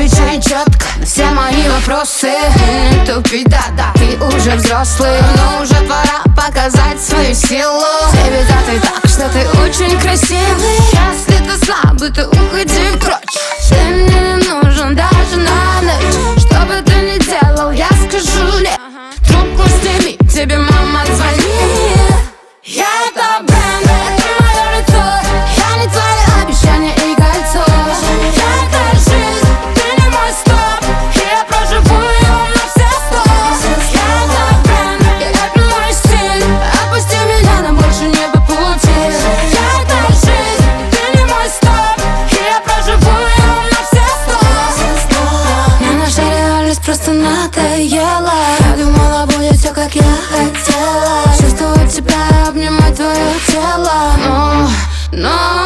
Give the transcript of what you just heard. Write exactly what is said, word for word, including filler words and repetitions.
Отвечай четко на все мои вопросы. Не тупи, да-да, ты уже взрослый, но уже пора показать свою силу. Тебе ты так, что ты очень красивый. Если ты слабый, ты уходи прочь. Ты мне не нужен даже на ночь. Что бы ты ни делал, я скажу нет. Трубку сними, тебе мама звонит. Я это бренд, это мое лицо. Я не твои обещания и кольцо. Я это жизнь, ты не мой стоп. И я проживу ее на все сто. Я это бренд, и это мой стиль. Отпусти меня, нам больше не по пути. Я это жизнь, ты не мой стоп. И я проживу ее на все сто. Мне наша реальность просто надоела. Я думала, будет все как я хотела. Чувствовать тебя, обнимать твое тело. Но, но